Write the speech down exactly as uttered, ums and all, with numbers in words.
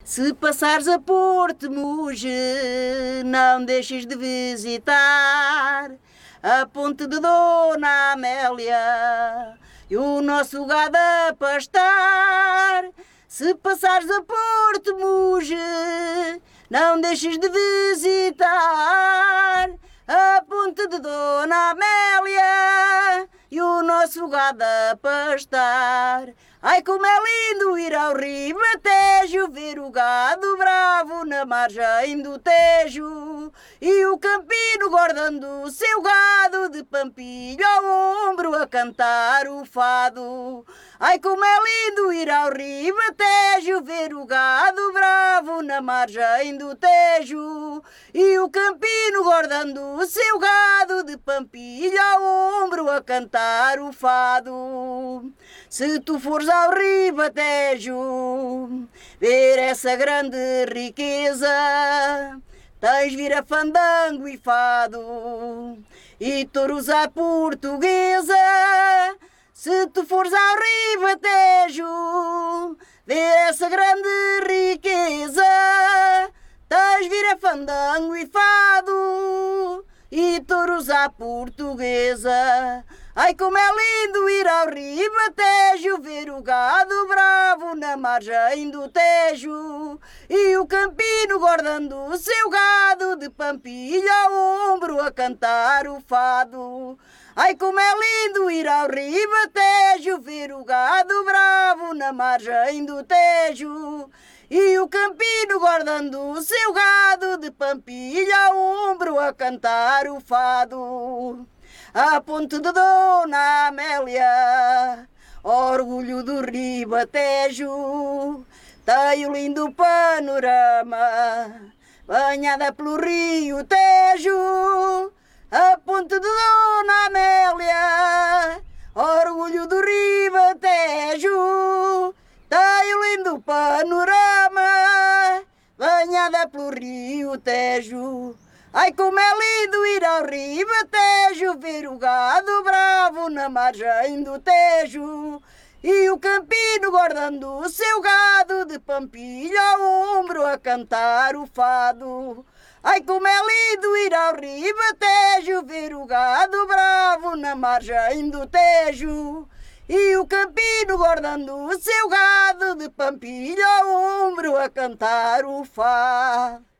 Se passares a Porto Muge, não deixes de visitar a ponte de Dona Amélia e o nosso gado a pastar. Se passares a Porto Muge, não deixes de visitar a ponte de Dona Amélia e o nosso gado a pastar. Ai, como é lindo ir ao Ribatejo, ver o gado bravo na margem do Tejo e o campino guardando o seu gado de pampilho ao ombro a cantar o fado. Ai, como é lindo ir ao Ribatejo, ver o gado bravo na margem do Tejo e o campino guardando o seu gado de pampilho ao ombro a cantar o fado. Se tu fores ao Ribatejo ver essa grande riqueza, tens vir a fandango e fado e touros à portuguesa. Se tu fores ao Ribatejo ver essa grande riqueza, tens vir a fandango e fado e touros à portuguesa. Ai, como é lindo ir ao Ribatejo, ver o gado bravo na margem do Tejo e o campino guardando o seu gado de pampilha ao ombro a cantar o fado. Ai, como é lindo ir ao Ribatejo, ver o gado bravo na margem do Tejo e o campino guardando o seu gado de pampilha ao ombro a cantar o fado. A ponte de Dona Amélia, orgulho do Ribatejo, tem um lindo panorama, banhada pelo rio Tejo. A ponte de Dona Amélia, orgulho do Ribatejo, tem um lindo panorama, banhada pelo rio Tejo. Ai, como é lindo ir ao Ribatejo, ver o gado bravo na margem do Tejo e o campino guardando o seu gado de pampilha ao ombro a cantar o fado. Ai, como é lindo ir ao Ribatejo, ver o gado bravo na margem do Tejo e o campino guardando o seu gado de pampilha ao ombro a cantar o fado.